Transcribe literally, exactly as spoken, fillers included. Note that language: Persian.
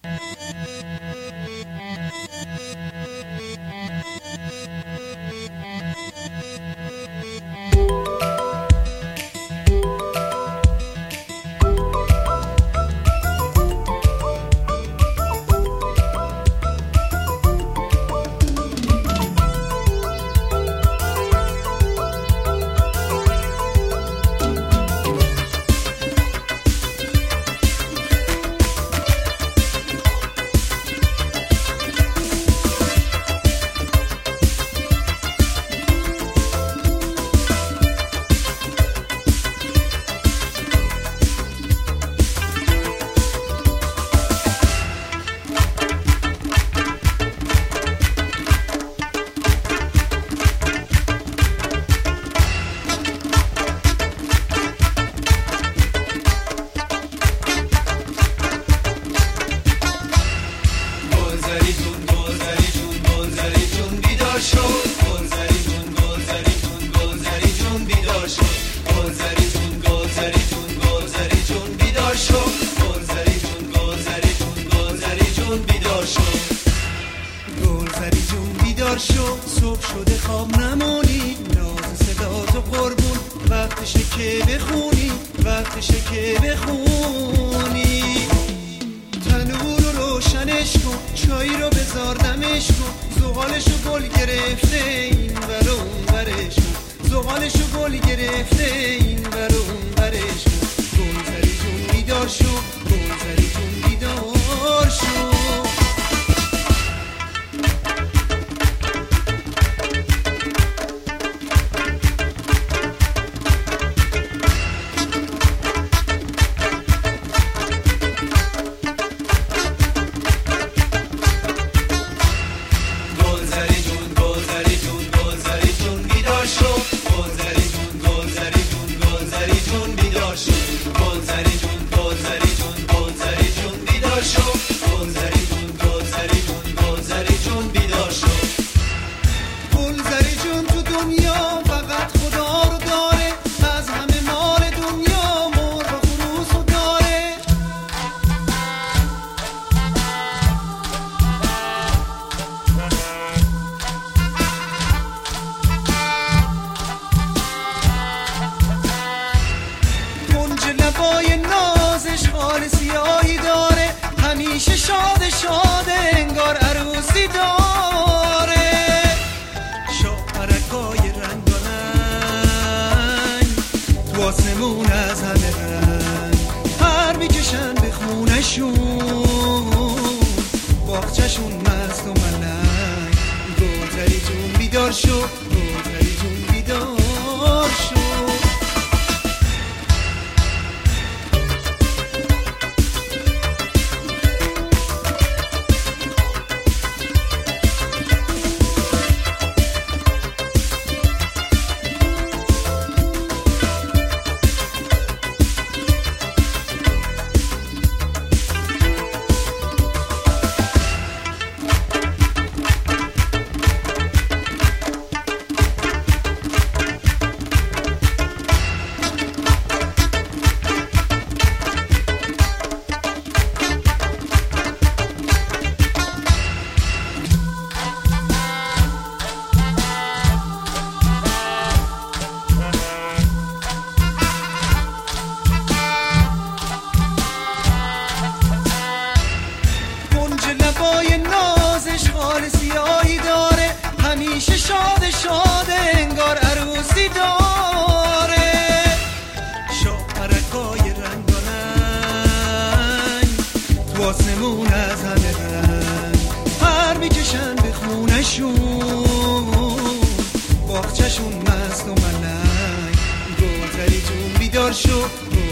صبح شده خواب نمونی، ناز صدا تو قربون، وقتشه که بخونی، وقتشه که بخونی. تنور رو روشنش کن، چای رو بذار دمش کن، زغالشو گل گرفته این ور و اون ورش کن، زغالشو گل گرفته این ور و اون ورش کن. گلزری جون بیدار شو، گلزری جون بیدار شو. همیشه شاده شاده انگار عروسی داره، شاهرکای رنگ و رنگ تو آسمون از همه رنگ، پر میکشن به خونشون، باغچه‌شون مست و ملنگ. گلزری جون بیدار شو، گلزری جون بیدار شو. همیشه شاده شاده انگار عروسی داره، شاهرکای رنگ و رنگ تو آسمون از همه رنگ، پر میکشن به خونشون، باغچه‌شون مست و ملنگ. گلزری جون بیدار شو.